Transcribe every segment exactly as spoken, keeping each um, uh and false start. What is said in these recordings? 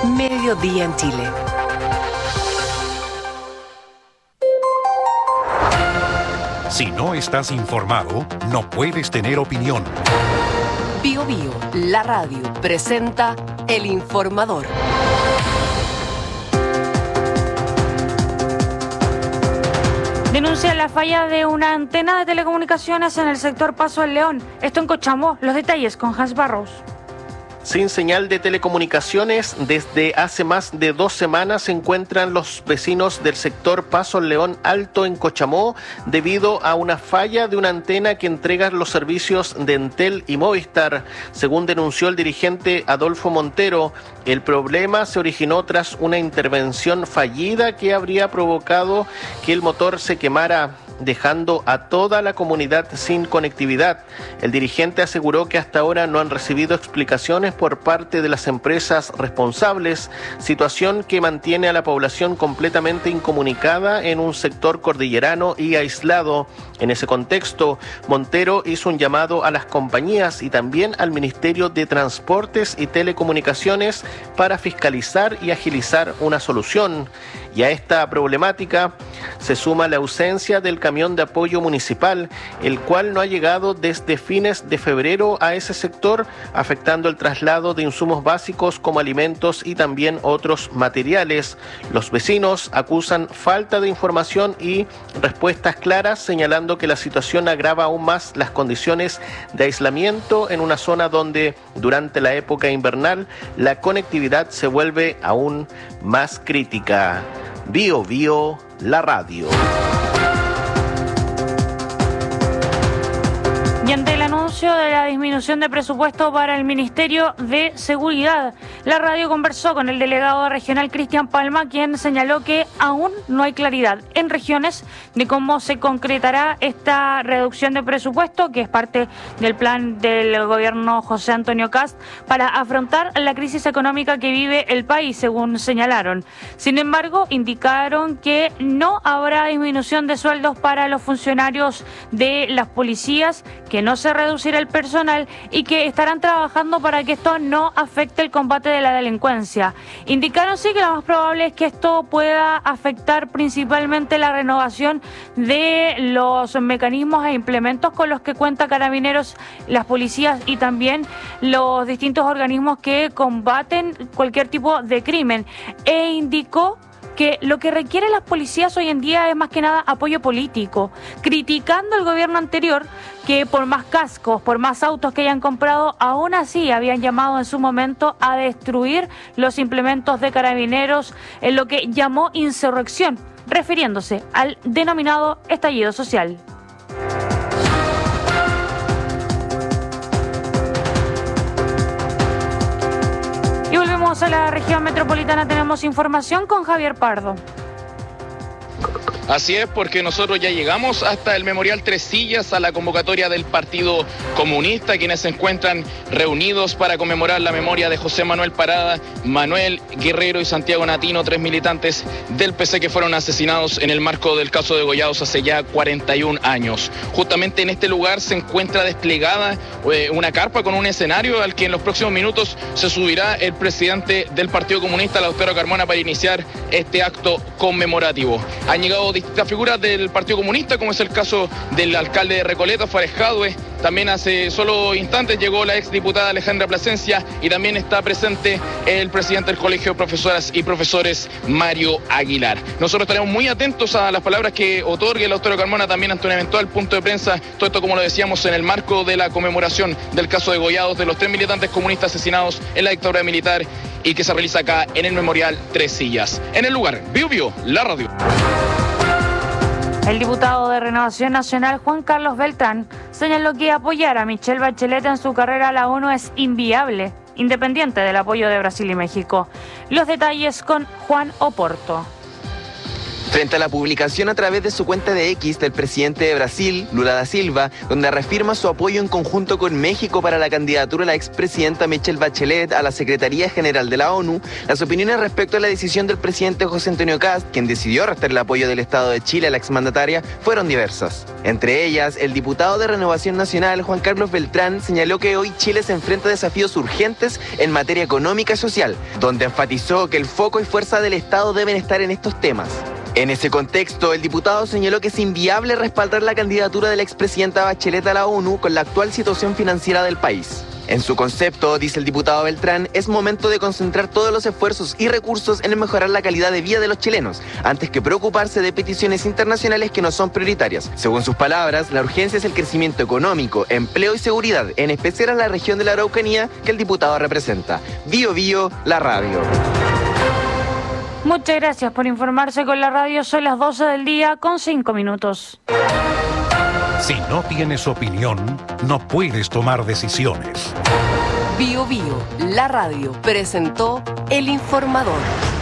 Mediodía en Chile. Si no estás informado, no puedes tener opinión. Bio Bio, la radio, presenta El Informador. Denuncia la falla de una antena de telecomunicaciones en el sector Paso del León. Esto en Cochamó. Los detalles con Hans Barros. Sin señal de telecomunicaciones, desde hace más de dos semanas se encuentran los vecinos del sector Paso al León Alto en Cochamó debido a una falla de una antena que entrega los servicios de Entel y Movistar. Según denunció el dirigente Adolfo Montero, el problema se originó tras una intervención fallida que habría provocado que el motor se quemara, dejando a toda la comunidad sin conectividad. El dirigente aseguró que hasta ahora no han recibido explicaciones por parte de las empresas responsables, situación que mantiene a la población completamente incomunicada en un sector cordillerano y aislado. En ese contexto, Montero hizo un llamado a las compañías y también al Ministerio de Transportes y Telecomunicaciones para fiscalizar y agilizar una solución. Y a esta problemática se suma la ausencia del camión de apoyo municipal, el cual no ha llegado desde fines de febrero a ese sector, afectando el traslado de insumos básicos como alimentos y también otros materiales. Los vecinos acusan falta de información y respuestas claras, señalando que la situación agrava aún más las condiciones de aislamiento en una zona donde durante la época invernal la conectividad se vuelve aún más crítica. Bio Bio, la radio. Y ante el anuncio de la disminución de presupuesto para el Ministerio de Seguridad, la radio conversó con el delegado regional Cristian Palma, quien señaló que aún no hay claridad en regiones de cómo se concretará esta reducción de presupuesto, que es parte del plan del gobierno José Antonio Kast para afrontar la crisis económica que vive el país, según señalaron. Sin embargo, indicaron que no habrá disminución de sueldos para los funcionarios de las policías, que no se reducirá el personal y que estarán trabajando para que esto no afecte el combate de la delincuencia. Indicaron sí que lo más probable es que esto pueda afectar principalmente la renovación de los mecanismos e implementos con los que cuenta Carabineros, las policías y también los distintos organismos que combaten cualquier tipo de crimen. E indicó que lo que requieren las policías hoy en día es más que nada apoyo político, criticando al gobierno anterior que por más cascos, por más autos que hayan comprado, aún así habían llamado en su momento a destruir los implementos de Carabineros en lo que llamó insurrección, refiriéndose al denominado estallido social. Y volvemos a la región metropolitana, tenemos información con Javier Pardo. Así es, porque nosotros ya llegamos hasta el Memorial Tres Sillas, a la convocatoria del Partido Comunista, quienes se encuentran reunidos para conmemorar la memoria de José Manuel Parada, Manuel Guerrero y Santiago Natino, tres militantes del P C que fueron asesinados en el marco del caso de Degollados hace ya cuarenta y un años. Justamente en este lugar se encuentra desplegada eh, una carpa con un escenario al que en los próximos minutos se subirá el presidente del Partido Comunista, Lautaro Carmona, para iniciar este acto conmemorativo. Han llegado distintas figuras del Partido Comunista, como es el caso del alcalde de Recoleta, Fares Jadue. También hace solo instantes llegó la exdiputada Alejandra Plasencia y también está presente el presidente del Colegio de Profesoras y Profesores, Mario Aguilar. Nosotros estaremos muy atentos a las palabras que otorgue el Lautaro Carmona también ante un eventual punto de prensa. Todo esto, como lo decíamos, en el marco de la conmemoración del caso de Degollados, de los tres militantes comunistas asesinados en la dictadura militar y que se realiza acá en el Memorial Tres Sillas. En el lugar, Bio Bio, la radio. El diputado de Renovación Nacional, Juan Carlos Beltrán, señaló que apoyar a Michelle Bachelet en su carrera a la ONU es inviable, independiente del apoyo de Brasil y México. Los detalles con Juan Oporto. Frente a la publicación a través de su cuenta de X del presidente de Brasil, Lula da Silva, donde reafirma su apoyo en conjunto con México para la candidatura de la expresidenta Michelle Bachelet a la Secretaría General de la ONU, las opiniones respecto a la decisión del presidente José Antonio Kast, quien decidió restar el apoyo del Estado de Chile a la exmandataria, fueron diversas. Entre ellas, el diputado de Renovación Nacional, Juan Carlos Beltrán, señaló que hoy Chile se enfrenta a desafíos urgentes en materia económica y social, donde enfatizó que el foco y fuerza del Estado deben estar en estos temas. En ese contexto, el diputado señaló que es inviable respaldar la candidatura de la expresidenta Bachelet a la ONU con la actual situación financiera del país. En su concepto, dice el diputado Beltrán, es momento de concentrar todos los esfuerzos y recursos en mejorar la calidad de vida de los chilenos, antes que preocuparse de peticiones internacionales que no son prioritarias. Según sus palabras, la urgencia es el crecimiento económico, empleo y seguridad, en especial en la región de la Araucanía que el diputado representa. Bio Bio, la radio. Muchas gracias por informarse con la radio. Son las doce del día con cinco minutos. Si no tienes opinión, no puedes tomar decisiones. Bio Bio, la radio, presentó El Informador.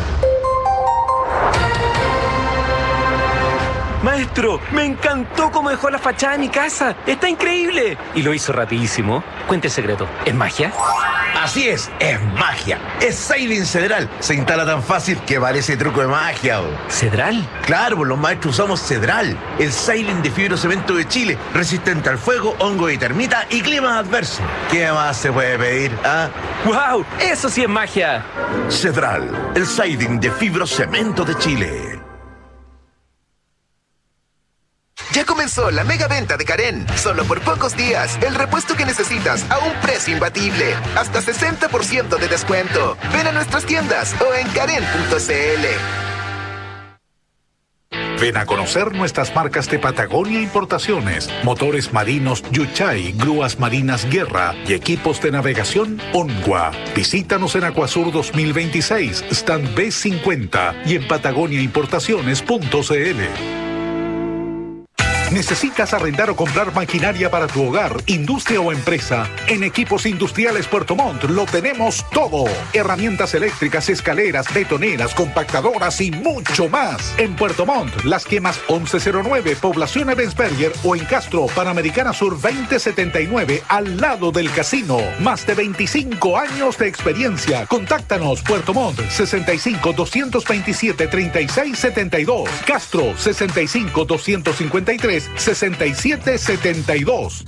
Maestro, me encantó cómo dejó la fachada de mi casa. ¡Está increíble! Y lo hizo rapidísimo. Cuente el secreto. ¿Es magia? Así es, es magia. Es Cedral Cedral. Se instala tan fácil que parece truco de magia. Bro. ¿Cedral? Claro, pues los maestros usamos Cedral, el Ceiling de fibrocemento de Chile, resistente al fuego, hongo y termita y clima adverso. ¿Qué más se puede pedir? ¿Ah? ¡Wow! ¡Eso sí es magia! Cedral, el Ceiling de fibrocemento de Chile. Ya comenzó la mega venta de Karen. Solo por pocos días, el repuesto que necesitas a un precio imbatible. Hasta sesenta por ciento de descuento. Ven a nuestras tiendas o en karen punto c l. Ven a conocer nuestras marcas de Patagonia Importaciones, motores marinos Yuchay, grúas marinas Guerra y equipos de navegación Onwa. Visítanos en Acuasur dos mil veintiséis, stand B cincuenta y en patagonia importaciones punto c l. ¿Necesitas arrendar o comprar maquinaria para tu hogar, industria o empresa? En Equipos Industriales Puerto Montt lo tenemos todo. Herramientas eléctricas, escaleras, betoneras, compactadoras y mucho más. En Puerto Montt, Las Quemas once cero nueve, Población Ebensberger o en Castro, Panamericana Sur veinte setenta y nueve, al lado del casino. Más de veinticinco años de experiencia. Contáctanos, Puerto Montt, sesenta y cinco, doscientos veintisiete, treinta y seis setenta y dos. Castro, sesenta y cinco, doscientos cincuenta y tres, sesenta y siete setenta y dos.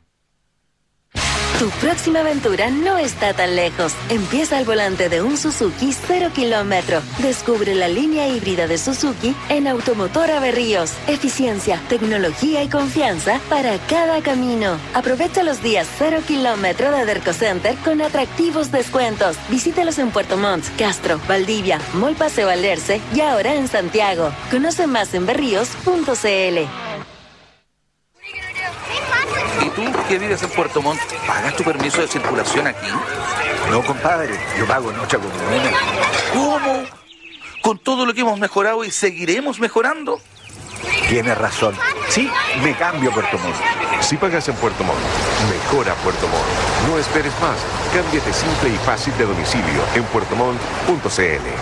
Tu próxima aventura no está tan lejos. Empieza al volante de un Suzuki cero kilómetro. Descubre la línea híbrida de Suzuki en Automotor Averríos. Eficiencia, tecnología y confianza para cada camino. Aprovecha los días cero kilómetro de Derco Center con atractivos descuentos. Visítalos en Puerto Montt, Castro, Valdivia, Mall Paseo Alerce y ahora en Santiago. Conoce más en berríos punto c l. ¿Y tú, que vives en Puerto Montt, pagas tu permiso de circulación aquí? No, compadre, yo pago en otra comuna. ¿Cómo? Con todo lo que hemos mejorado y seguiremos mejorando. Tienes razón. Sí, me cambio a Puerto Montt. Si pagas en Puerto Montt, mejora Puerto Montt. No esperes más. Cámbiate simple y fácil de domicilio en puerto montt punto c l.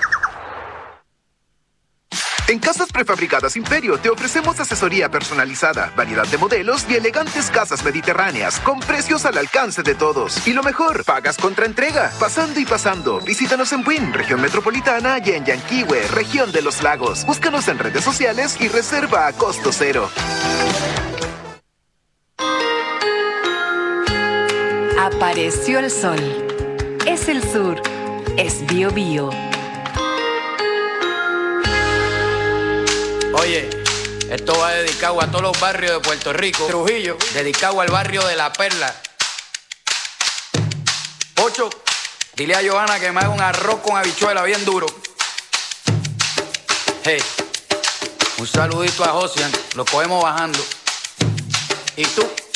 En Casas Prefabricadas Imperio te ofrecemos asesoría personalizada, variedad de modelos y elegantes casas mediterráneas con precios al alcance de todos. Y lo mejor, pagas contra entrega, pasando y pasando. Visítanos en Buin, región metropolitana, y en Yanquihue, región de los lagos. Búscanos en redes sociales y reserva a costo cero. Apareció el sol. Es el sur. Es Bio Bio. Oye, esto va dedicado a todos los barrios de Puerto Rico. Trujillo, dedicado al barrio de La Perla. Ocho, dile a Johanna que me haga un arroz con habichuela bien duro. Hey, un saludito a Josian, lo cogemos bajando. Y tú,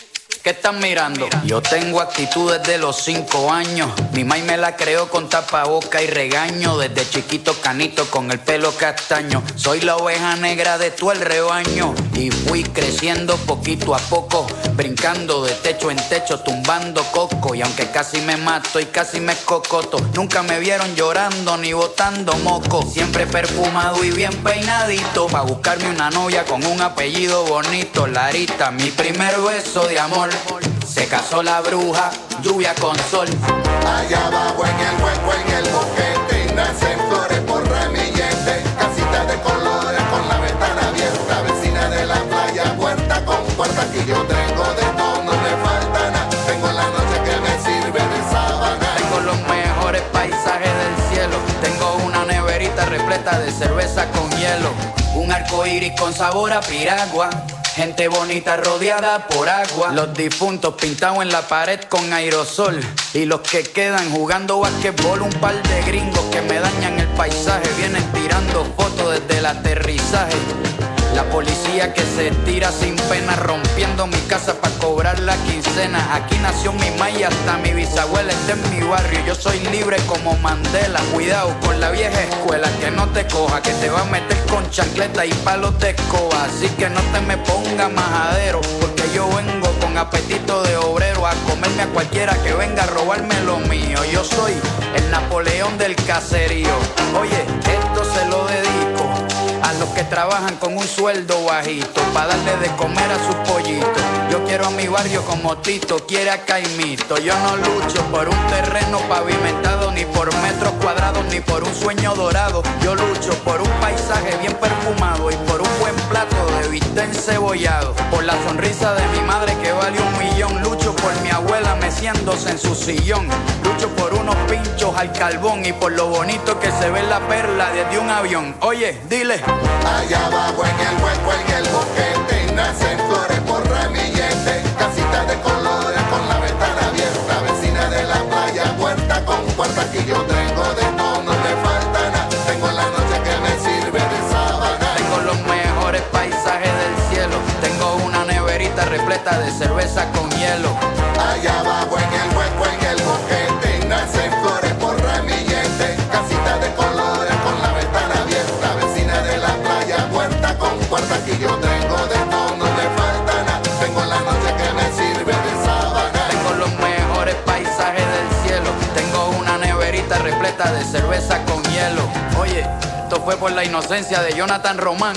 ¿qué están mirando? Yo tengo actitud desde los cinco años. Mi mai me la creó con tapaboca y regaño. Desde chiquito canito con el pelo castaño. Soy la oveja negra de todo el rebaño. Y fui creciendo poquito a poco, brincando de techo en techo, tumbando coco. Y aunque casi me mato y casi me escocoto, nunca me vieron llorando ni botando moco. Siempre perfumado y bien peinadito, pa' buscarme una novia con un apellido bonito. Larita, mi primer beso de amor. Se casó la bruja, lluvia con sol. Allá abajo en el hueco, en el boquete, nacen flores por ramillete. Casita de colores con la ventana abierta, vecina de la playa, puerta con puerta. Aquí yo tengo de todo, no me falta nada. Tengo la noche que me sirve de sábana. Tengo los mejores paisajes del cielo. Tengo una neverita repleta de cerveza con hielo. Un arco iris con sabor a piragua. Gente bonita rodeada por agua. Los difuntos pintados en la pared con aerosol. Y los que quedan jugando basquetbol. Un par de gringos que me dañan el paisaje. Vienen tirando fotos desde el aterrizaje. La policía que se tira sin pena, rompiendo mi casa pa' cobrar la quincena. Aquí nació mi mai, hasta mi bisabuela está en mi barrio. Yo soy libre como Mandela. Cuidado con la vieja escuela, que no te coja, que te va a meter con chancleta y palos de escoba. Así que no te me ponga majadero, porque yo vengo con apetito de obrero a comerme a cualquiera que venga a robarme lo mío. Yo soy el Napoleón del caserío. Oye, esto se lo dedico a los que trabajan con un sueldo bajito, pa' darle de comer a sus pollitos. Yo quiero a mi barrio como Tito quiere a Caimito. Yo no lucho por un terreno pavimentado, ni por metros cuadrados, ni por un sueño dorado. Yo lucho por un paisaje bien perfumado y por un buen plato de bistec encebollado. Por la sonrisa de mi madre que vale un millón. Lucho por mi abuela meciéndose en su sillón. Lucho por unos pinchos al carbón y por lo bonito que se ve la perla desde un avión. Oye, dile. Allá abajo en el hueco, en el boquete, nacen flores por ramillete. Casita de colores con la ventana abierta, vecina de la playa, puerta con puerta. Aquí yo tengo de todo, no me falta nada. Tengo la noche que me sirve de sábana. Tengo los mejores paisajes del cielo. Tengo una neverita repleta de cerveza con hielo. Allá abajo en el hueco, en el boquete, nacen flores por ramillete. Casita de colores con la ventana abierta, vecina de la playa, puerta con puerta. Aquí yo tengo de todo, no me falta nada. Tengo la noche que me sirve de sábana. Tengo los mejores paisajes del cielo. Tengo una neverita repleta de cerveza con hielo. Oye, esto fue por la inocencia de Jonathan Román.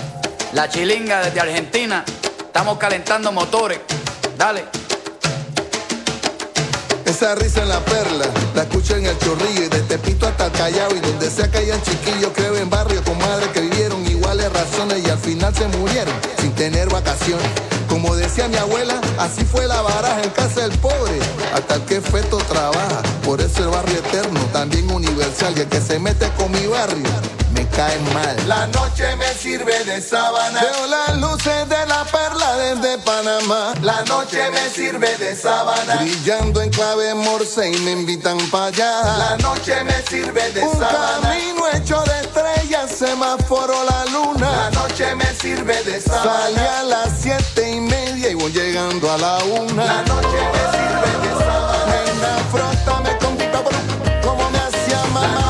La chilinga desde Argentina. Estamos calentando motores. Dale. Esa risa en la perla, la escucho en el Chorrillo y de Tepito hasta el Callao. Y donde sea que hayan chiquillos que ven barrio con madres que vivieron iguales razones y al final se murieron sin tener vacaciones. Como decía mi abuela, así fue la baraja en casa del pobre, hasta el que feto trabaja. Por eso el barrio eterno, también universal, y el que se mete con mi barrio me cae mal. La noche me sirve de sábana. Veo las luces de la perla desde Panamá. La noche me sirve de sábana. Brillando en clave morse y me invitan para allá. La noche me sirve de Un sábana. Un camino hecho de estrellas, semáforo la luna. La noche me sirve de sábana. Salí a las siete y media y voy llegando a la una. La noche me sirve de sábana. Nena, frótame con mi papá como me hacía mamá.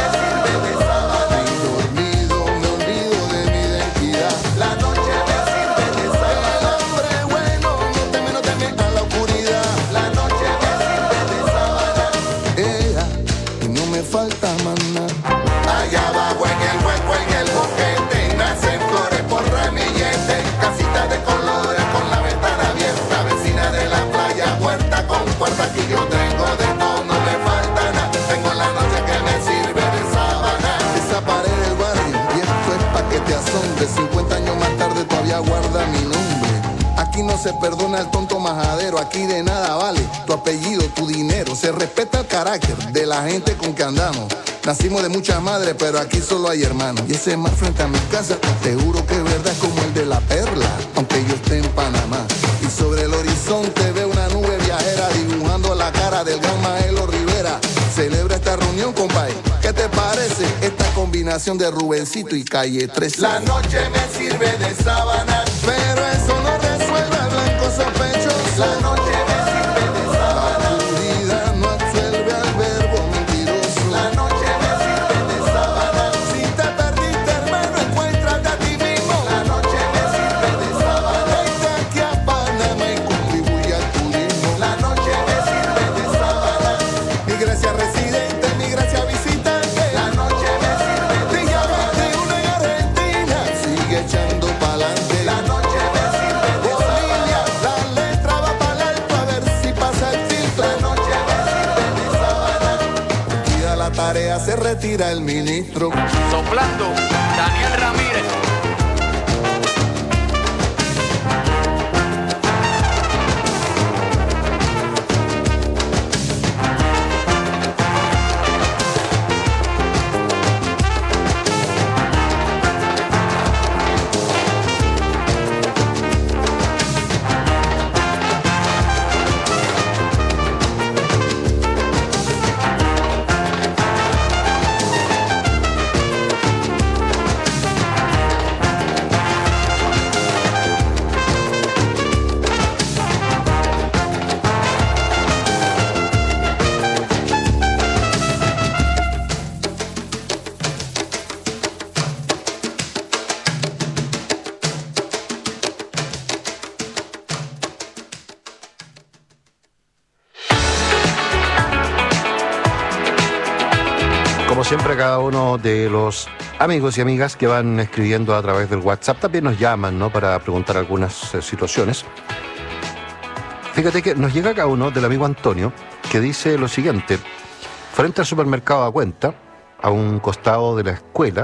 Falta maná. Allá abajo en el hueco, en el boquete, nacen flores por ramillete. Casita de colores con la ventana abierta, vecina de la playa, puerta con puerta. Aquí yo tengo de todo, no me falta nada. Tengo la noche que me sirve de sábana. Esa pared del barrio, y esto es pa' que te asombre. cincuenta años más tarde todavía guarda mi nombre. Aquí no se perdona el tonto majadero, aquí de nada vale tu apellido, tu dinero. Se respeta el carácter de la gente con que andamos. Nacimos de muchas madres, pero aquí solo hay hermanos. Y ese mar frente a mi casa, te juro que es verdad, es como el de la perla, aunque yo esté en Panamá. Y sobre el horizonte veo una nube viajera dibujando la cara del gran Maelo Rivera. Celebra esta reunión, compadre. ¿Qué te parece esta combinación de Rubencito y Calle trece? La noche me sirve de sábana, pero eso no resuelve el blanco sospechoso. La noche me sirve de sábana. La oscuridad no absuelve al verbo mentiroso. La noche me sirve de sábana. Si te perdiste, hermano, encuéntrate a ti mismo. La noche me sirve de sábana. Vente aquí a Panamá y contribuye al turismo. La noche me sirve de sábana. Mi gracia residente, mi gracia visitante. La noche me sirve de sábana. veintiuno en Argentina, sigue echando pa'lante. La noche me sirve de Bolivia, la letra va pa'l alto a ver si pasa el filtro. La noche me sirve de sábana. Cumplida la tarea, se retira el ministro. Soplando, Daniel Ramírez. Como siempre, a cada uno de los amigos y amigas que van escribiendo a través del WhatsApp también nos llaman, ¿no?, para preguntar algunas eh, situaciones. Fíjate que nos llega acá uno del amigo Antonio que dice lo siguiente: frente al supermercado a cuenta, a un costado de la escuela,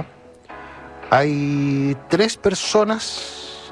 hay tres personas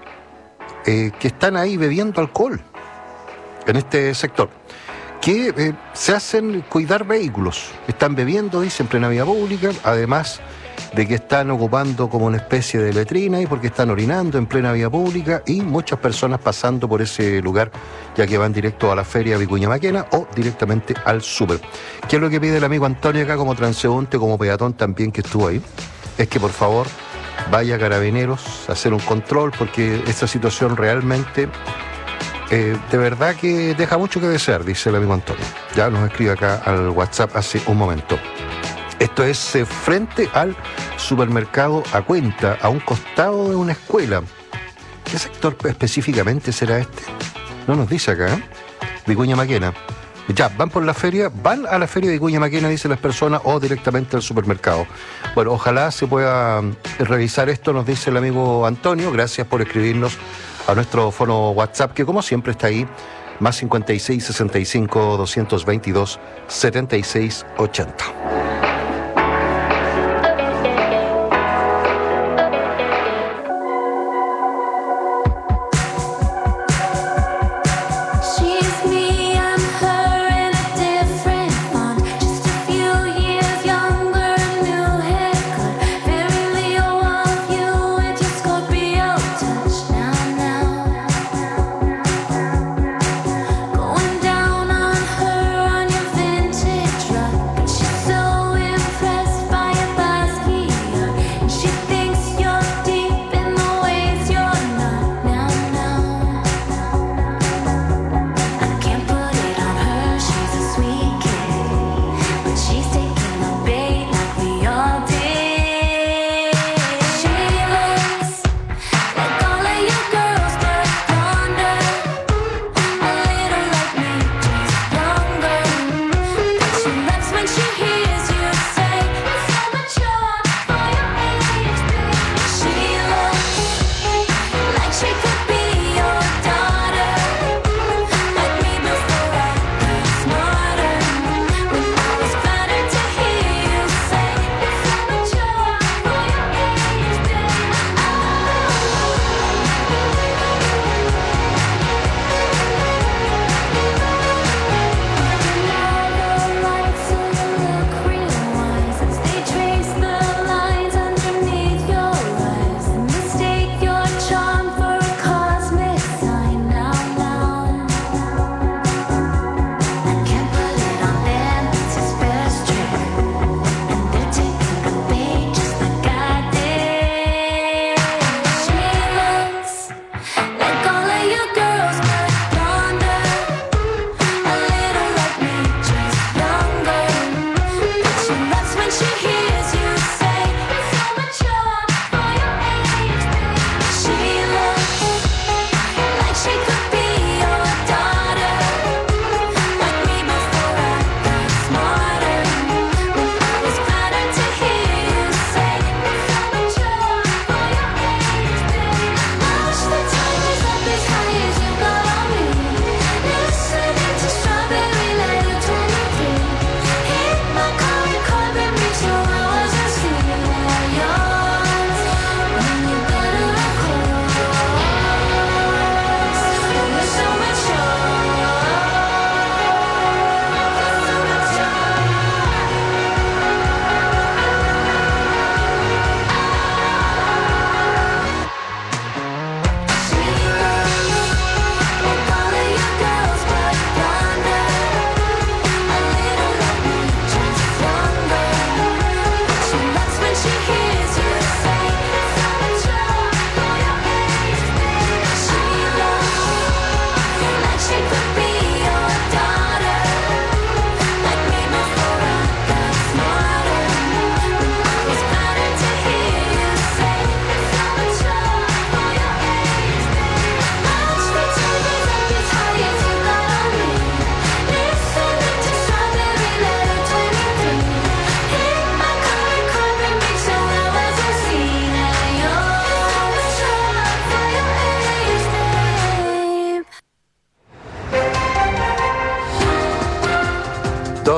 eh, que están ahí bebiendo alcohol en este sector, que eh, se hacen cuidar vehículos. Están bebiendo, dice, en plena vía pública, además de que están ocupando como una especie de letrina y porque están orinando en plena vía pública, y muchas personas pasando por ese lugar, ya que van directo a la feria Vicuña Maquena o directamente al súper. ¿Qué es lo que pide el amigo Antonio acá como transeúnte, como peatón también que estuvo ahí? Es que por favor vaya a Carabineros a hacer un control, porque esta situación realmente... Eh, de verdad que deja mucho que desear, dice el amigo Antonio. Ya nos escribe acá al WhatsApp hace un momento. Esto es eh, frente al supermercado a cuenta, a un costado de una escuela. ¿Qué sector específicamente será este? No nos dice acá, ¿eh? Vicuña Maquena. Ya, van por la feria, van a la feria de Vicuña Maquena, dicen las personas, o directamente al supermercado. Bueno, ojalá se pueda revisar esto, nos dice el amigo Antonio. Gracias por escribirnos a nuestro fono WhatsApp, que como siempre está ahí, más cincuenta y seis, sesenta y cinco, doscientos veintidós, setenta y seis, ochenta. Going down on her on your vintage rug. She's so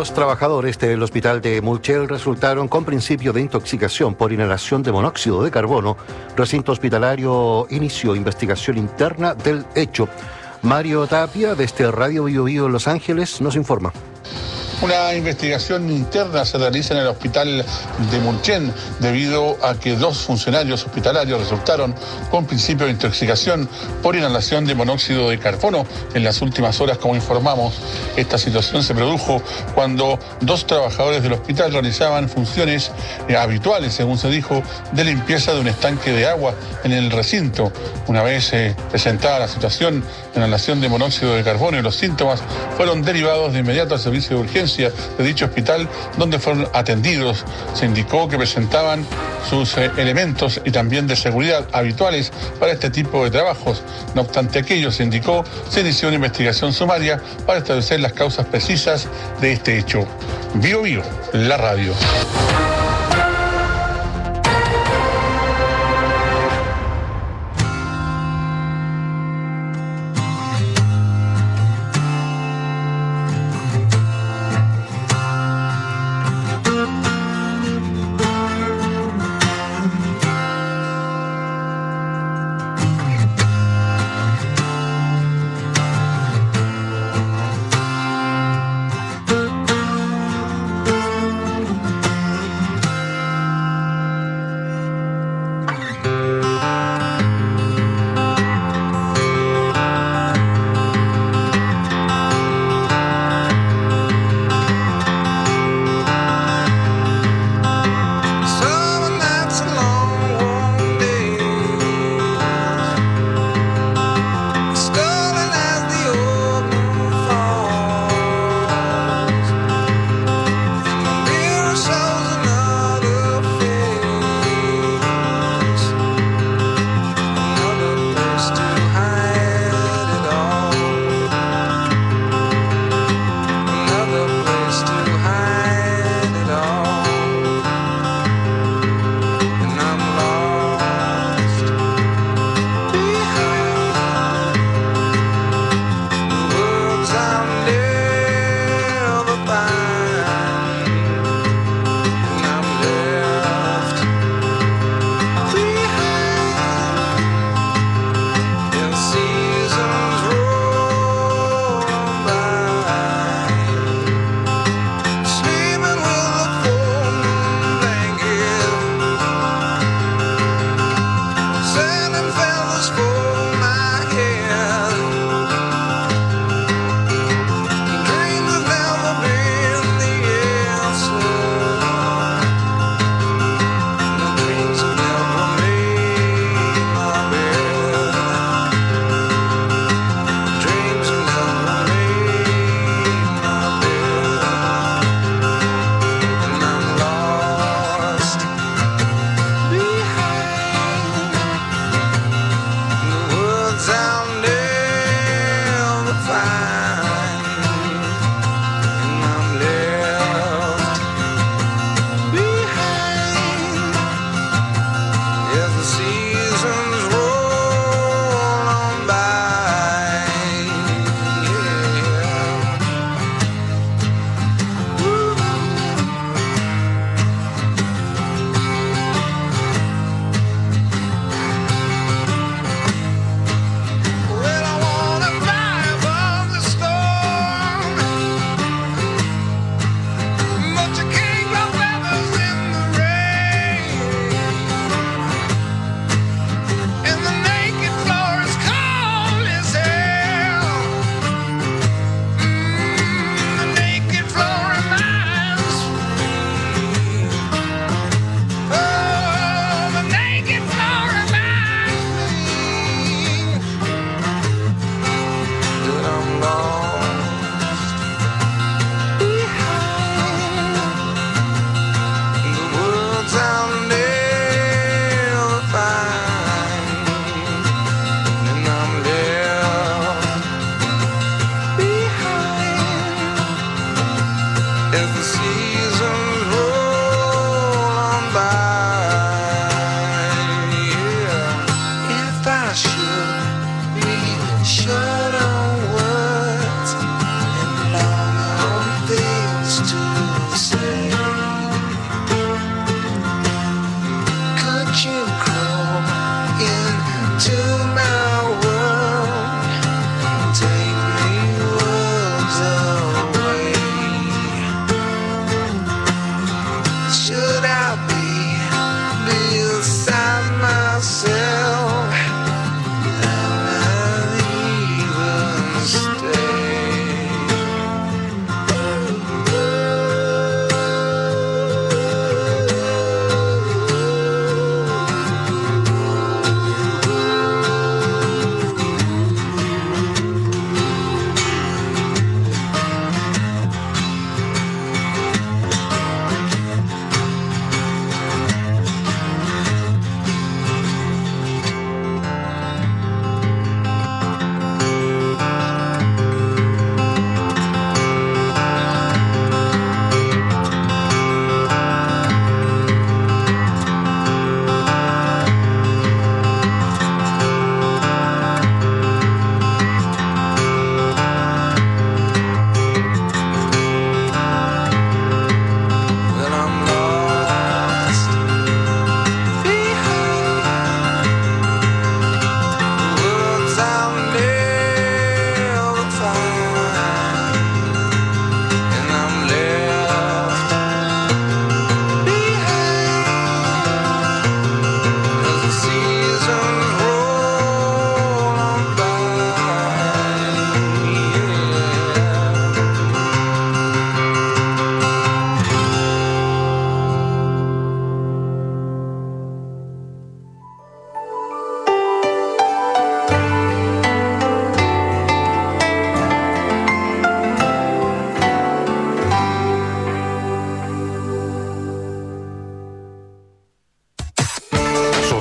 Dos trabajadores del hospital de Mulchel resultaron con principio de intoxicación por inhalación de monóxido de carbono. Recinto hospitalario inició investigación interna del hecho. Mario Tapia, desde Radio Bio Bio en Los Ángeles, nos informa. Una investigación interna se realiza en el hospital de Mulchen debido a que dos funcionarios hospitalarios resultaron con principio de intoxicación por inhalación de monóxido de carbono en las últimas horas, como informamos. Esta situación se produjo cuando dos trabajadores del hospital realizaban funciones eh, habituales, según se dijo, de limpieza de un estanque de agua en el recinto. Una vez eh, presentada la situación de inhalación de monóxido de carbono y los síntomas fueron derivados de inmediato al servicio de urgencia de dicho hospital, donde fueron atendidos. Se indicó que presentaban sus eh, elementos y también de seguridad habituales para este tipo de trabajos. No obstante aquello, se indicó, se inició una investigación sumaria para establecer las causas precisas de este hecho. Bio Bio, la radio.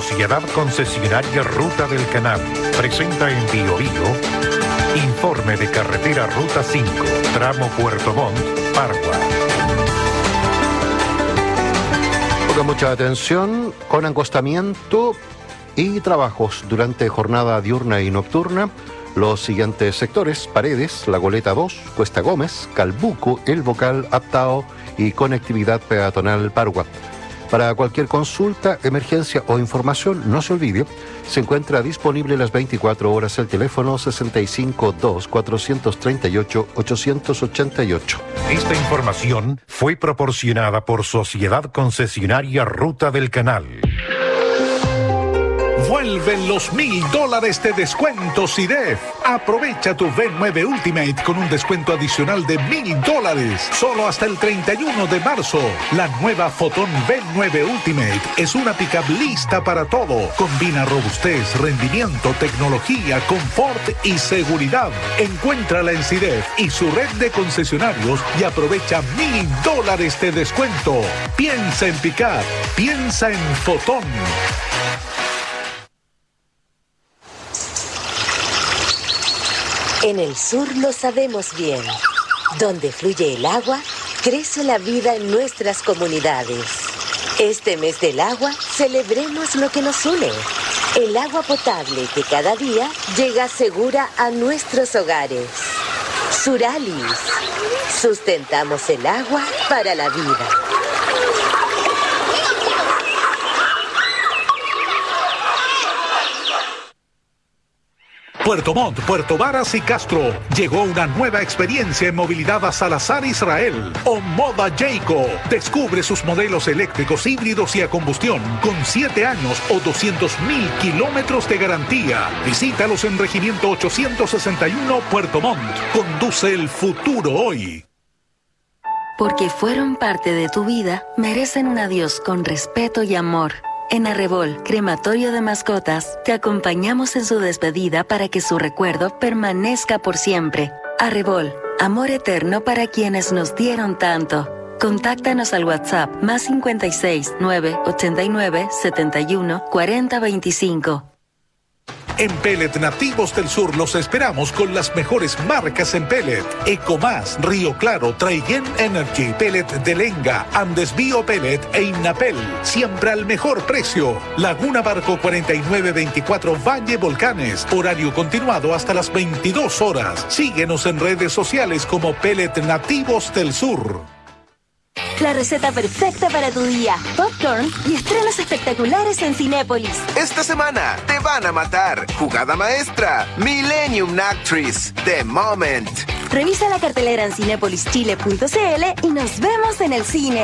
Sociedad Concesionaria Ruta del Canal presenta en Bio Bio informe de carretera Ruta cinco, tramo Puerto Montt, Pargua. Ponga mucha atención, con acostamiento y trabajos durante jornada diurna y nocturna. Los siguientes sectores: Paredes, La Goleta dos, Cuesta Gómez, Calbuco, El Bocal, Aptao y conectividad peatonal Pargua. Para cualquier consulta, emergencia o información, no se olvide, se encuentra disponible las veinticuatro horas el teléfono sesenta y cinco dos, cuatrocientos treinta y ocho, ochocientos ochenta y ocho. Esta información fue proporcionada por Sociedad Concesionaria Ruta del Canal. Vuelven los mil dólares de descuento C I D E F. Aprovecha tu V nueve Ultimate con un descuento adicional de mil dólares. Solo hasta el treinta y uno de marzo. La nueva Fotón V nueve Ultimate es una pickup lista para todo. Combina robustez, rendimiento, tecnología, confort y seguridad. Encuéntrala en C I D E F y su red de concesionarios y aprovecha mil dólares de descuento. Piensa en pickup. Piensa en Fotón. En el sur lo sabemos bien. Donde fluye el agua, crece la vida en nuestras comunidades. Este mes del agua, celebremos lo que nos une. El agua potable que cada día llega segura a nuestros hogares. Suralis. Sustentamos el agua para la vida. Puerto Montt, Puerto Varas y Castro. Llegó una nueva experiencia en movilidad a Salazar Israel. Omoda Jayco. Descubre sus modelos eléctricos híbridos y a combustión con siete años o doscientos mil kilómetros de garantía. Visítalos en Regimiento ochocientos sesenta y uno, Puerto Montt. Conduce el futuro hoy. Porque fueron parte de tu vida, merecen un adiós con respeto y amor. En Arrebol, Crematorio de Mascotas, te acompañamos en su despedida para que su recuerdo permanezca por siempre. Arrebol, amor eterno para quienes nos dieron tanto. Contáctanos al WhatsApp más cincuenta y seis, nueve, ochenta y nueve, setenta y uno, cuarenta, veinticinco. En Pellet Nativos del Sur los esperamos con las mejores marcas en pellet. Ecomás, Río Claro, Traiguén Energy, Pellet de Lenga, Andes Bio Pellet e Innapel. Siempre al mejor precio. Laguna Barco cuarenta y nueve veinticuatro Valle Volcanes. Horario continuado hasta las veintidós horas. Síguenos en redes sociales como Pellet Nativos del Sur. La receta perfecta para tu día. Popcorn y estrenos espectaculares en Cinépolis. Esta semana te van a matar. Jugada maestra. Millennium Actress. The Moment. Revisa la cartelera en cinépolis chile punto c l y nos vemos en el cine.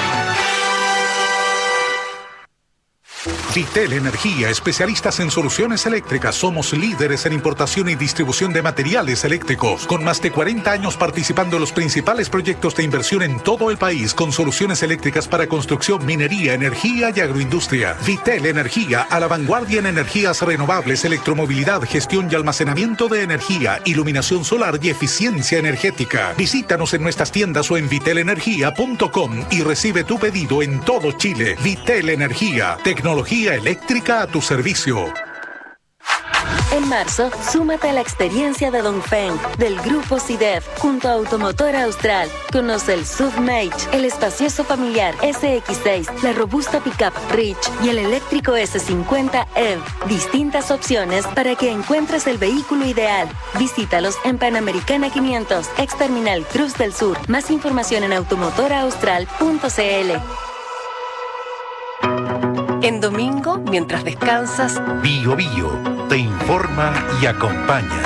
Vitel Energía, especialistas en soluciones eléctricas. Somos líderes en importación y distribución de materiales eléctricos. Con más de cuarenta años participando en los principales proyectos de inversión en todo el país, con soluciones eléctricas para construcción, minería, energía y agroindustria. Vitel Energía, a la vanguardia en energías renovables, electromovilidad, gestión y almacenamiento de energía, iluminación solar y eficiencia energética. Visítanos en nuestras tiendas o en vitel energía punto com y recibe tu pedido en todo Chile. Vitel Energía, tecnología eléctrica a tu servicio. En marzo, súmate a la experiencia de Dongfeng del grupo C I D E F junto a Automotora Austral. Conoce el S U V Mage, el espacioso familiar S X seis, la robusta pickup Rich y el eléctrico S cincuenta E V. Distintas opciones para que encuentres el vehículo ideal. Visítalos en Panamericana quinientos, ex Terminal Cruz del Sur. Más información en automotora austral punto c l. En domingo, mientras descansas, Bio Bio te informa y acompaña.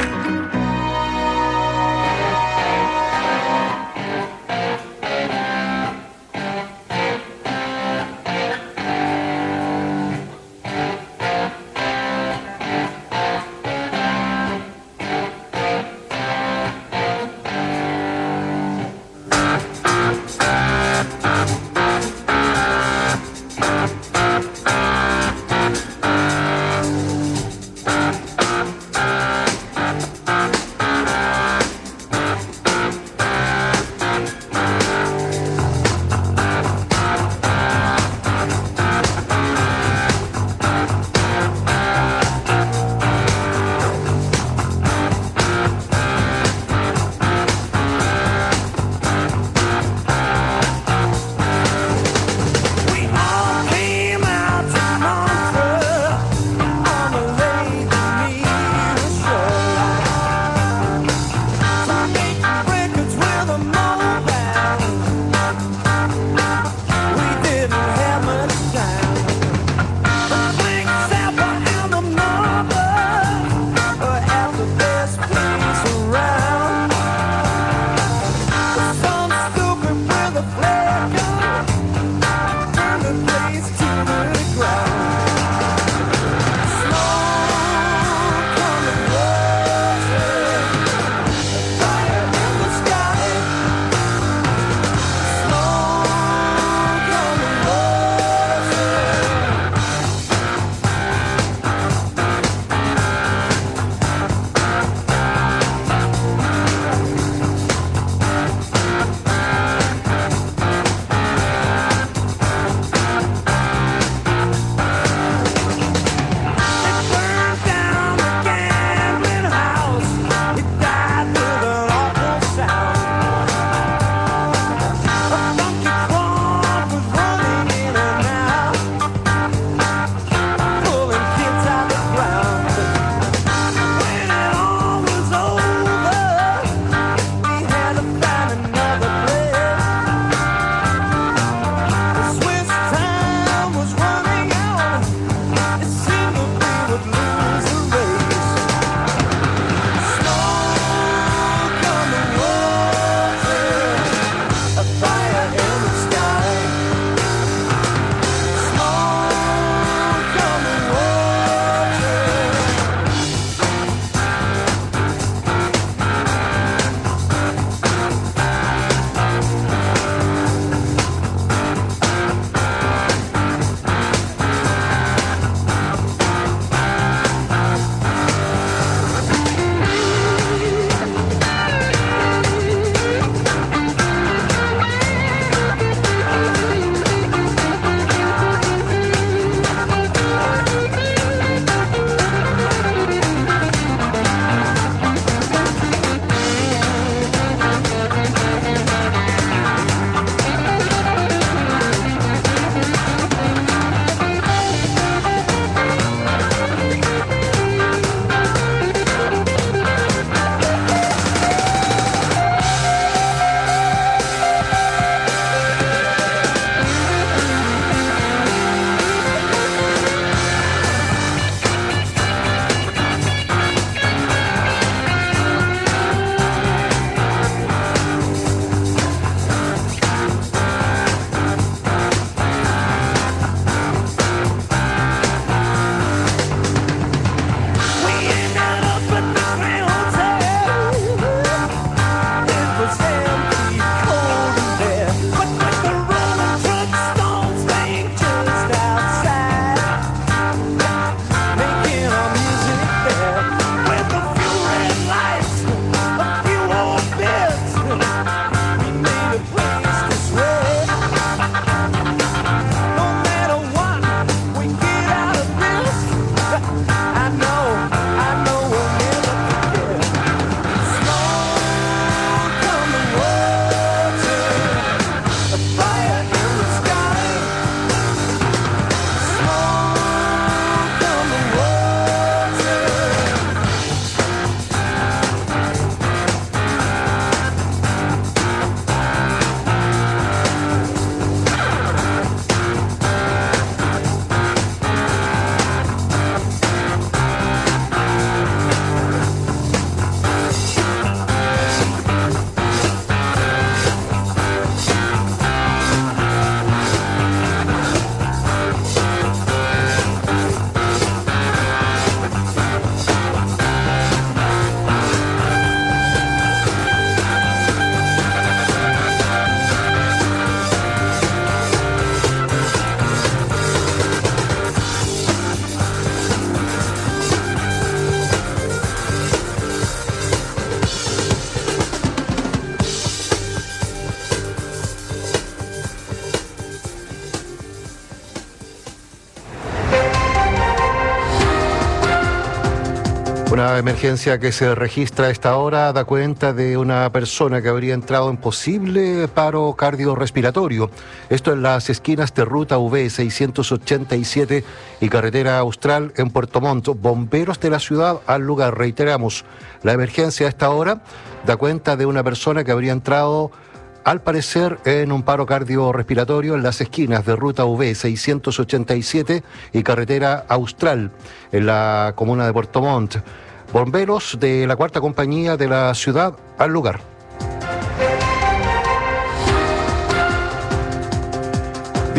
Una emergencia que se registra a esta hora da cuenta de una persona que habría entrado en posible paro cardiorrespiratorio. Esto en las esquinas de Ruta V seiscientos ochenta y siete y Carretera Austral en Puerto Montt. Bomberos de la ciudad al lugar. Reiteramos, la emergencia a esta hora da cuenta de una persona que habría entrado, al parecer, en un paro cardiorrespiratorio en las esquinas de Ruta V seiscientos ochenta y siete y Carretera Austral, en la comuna de Puerto Montt. Bomberos de la cuarta compañía de la ciudad al lugar.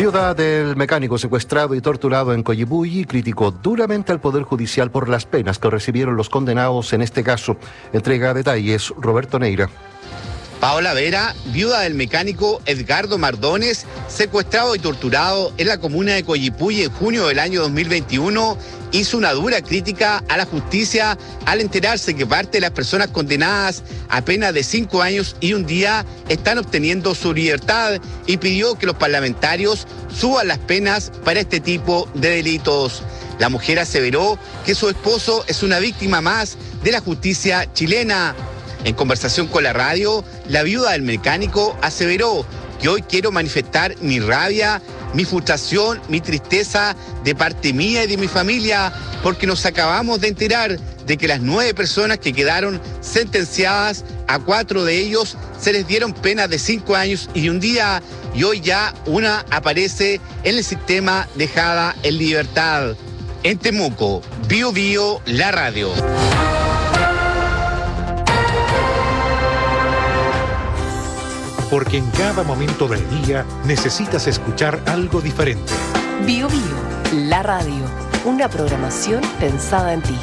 Viuda del mecánico secuestrado y torturado en Coyipulli criticó duramente al Poder Judicial por las penas que recibieron los condenados en este caso. Entrega detalles Roberto Neira. Paola Vera, viuda del mecánico Edgardo Mardones, secuestrado y torturado en la comuna de Coyipulli en junio del año dos mil veintiuno, hizo una dura crítica a la justicia al enterarse que parte de las personas condenadas a pena de cinco años y un día están obteniendo su libertad y pidió que los parlamentarios suban las penas para este tipo de delitos. La mujer aseveró que su esposo es una víctima más de la justicia chilena. En conversación con la radio, la viuda del mecánico aseveró que hoy quiero manifestar mi rabia, mi frustración, mi tristeza de parte mía y de mi familia, porque nos acabamos de enterar de que las nueve personas que quedaron sentenciadas, a cuatro de ellos se les dieron penas de cinco años y un día, y hoy ya una aparece en el sistema dejada en libertad. En Temuco, Bio Bio, la radio. Porque en cada momento del día necesitas escuchar algo diferente. Bio Bio, la radio. Una programación pensada en ti.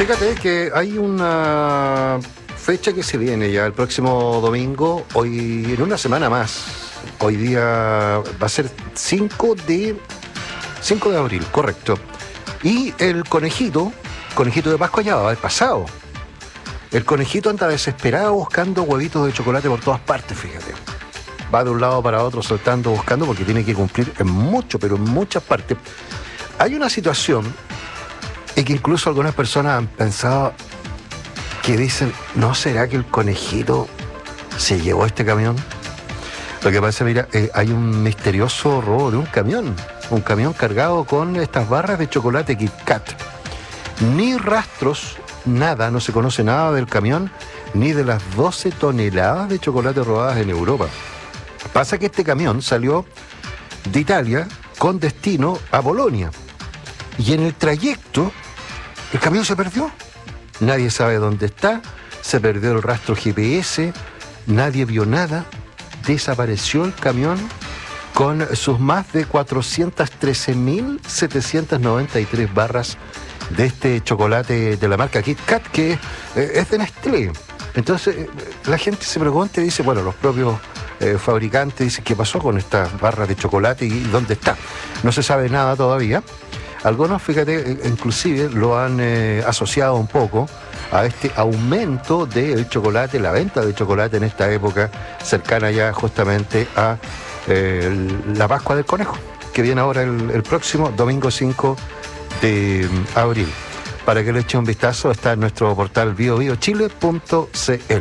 Fíjate que hay una fecha que se viene ya el próximo domingo, hoy en una semana más. Hoy día va a ser cinco de abril, correcto. Y el conejito, conejito de Pascua ya va a haber pasado. El conejito anda desesperado buscando huevitos de chocolate por todas partes, fíjate. Va de un lado para otro saltando, buscando, porque tiene que cumplir en mucho, pero en muchas partes. Hay una situación en que incluso algunas personas han pensado que dicen, ¿no será que el conejito se llevó este camión? Lo que pasa, mira, eh, hay un misterioso robo de un camión. Un camión cargado con estas barras de chocolate Kit Kat. Ni rastros, nada, no se conoce nada del camión, ni de las doce toneladas de chocolate robadas en Europa. Pasa que este camión salió de Italia con destino a Bolonia. Y en el trayecto, el camión se perdió. Nadie sabe dónde está, se perdió el rastro G P S, nadie vio nada, desapareció el camión con sus más de cuatrocientas trece mil setecientas noventa y tres barras de este chocolate de la marca Kit Kat, que eh, es de Nestlé. Entonces eh, la gente se pregunta y dice, bueno, los propios eh, fabricantes dicen, ¿qué pasó con estas barras de chocolate y dónde está? No se sabe nada todavía. Algunos, fíjate, inclusive lo han eh, asociado un poco a este aumento del chocolate, la venta de chocolate en esta época cercana ya justamente a eh, la Pascua del Conejo, que viene ahora el, el próximo domingo cinco de abril. Para que le eche un vistazo, está en nuestro portal bio bio chile punto c l.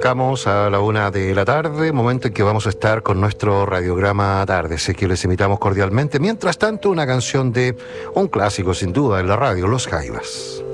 arrancamos a la una de la tarde, momento en que vamos a estar con nuestro radiograma tarde. Así que les invitamos cordialmente. Mientras tanto, una canción de un clásico sin duda en la radio, Los Jaivas.